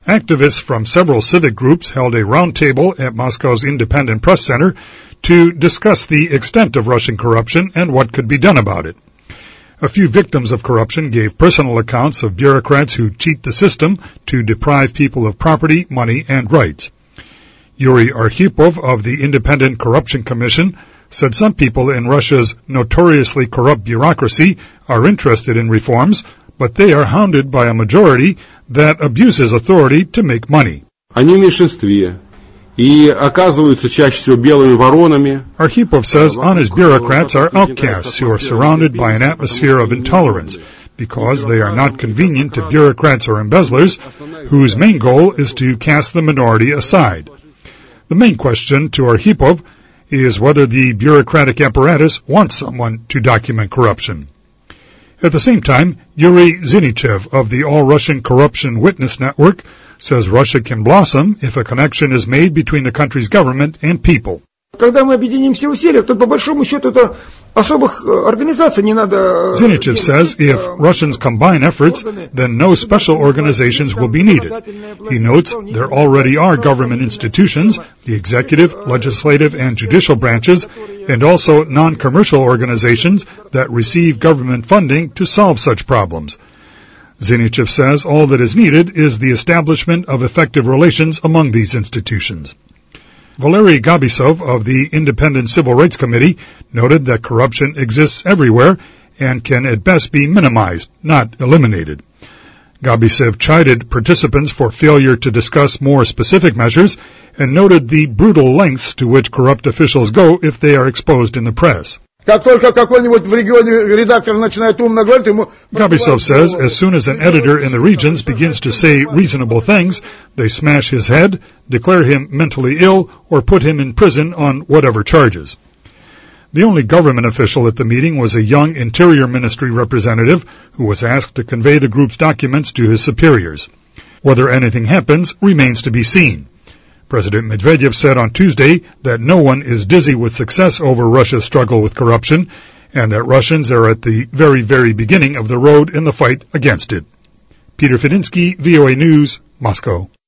Activists from several civic groups held a roundtable at Moscow's Independent Press Center to discuss the extent of Russian corruption and what could be done about it. A few victims of corruption gave personal accounts of bureaucrats who cheat the system to deprive people of property, money, and rights. Yuri Arkhipov of the Independent Corruption Commission said some people in Russia's notoriously corrupt bureaucracy are interested in reforms, but they are hounded by a majority that abuses authority to make money. Они в меньшинстве и оказываются чаще всего белыми воронами. Arkhipov says honest bureaucrats are outcasts who are surrounded by an atmosphere of intolerance because they are not convenient to bureaucrats or embezzlers whose main goal is to cast the minority aside. The main question to Arkhipov is whether the bureaucratic apparatus wants someone to document corruption. At the same time, Yuri Zinichev of the All-Russian Corruption Witness Network says Russia can blossom if a connection is made between the country's government and people. Zinichev says if Russians combine efforts, then no special organizations will be needed. He notes there already are government institutions, the executive, legislative, and judicial branches, and also non-commercial organizations that receive government funding to solve such problems. Zinichev says all that is needed is the establishment of effective relations among these institutions. Valery Gabisov of the Independent Civil Rights Committee noted that corruption exists everywhere and can at best be minimized, not eliminated. Gabisov chided participants for failure to discuss more specific measures and noted the brutal lengths to which corrupt officials go if they are exposed in the press. Gabisov says as soon as an editor in the regions begins to say reasonable things, they smash his head, declare him mentally ill, or put him in prison on whatever charges. The only government official at the meeting was a young Interior Ministry representative who was asked to convey the group's documents to his superiors. Whether anything happens remains to be seen. President Medvedev said on Tuesday that no one is dizzy with success over Russia's struggle with corruption and that Russians are at the very, very beginning of the road in the fight against it. Peter Fedinsky, VOA News, Moscow.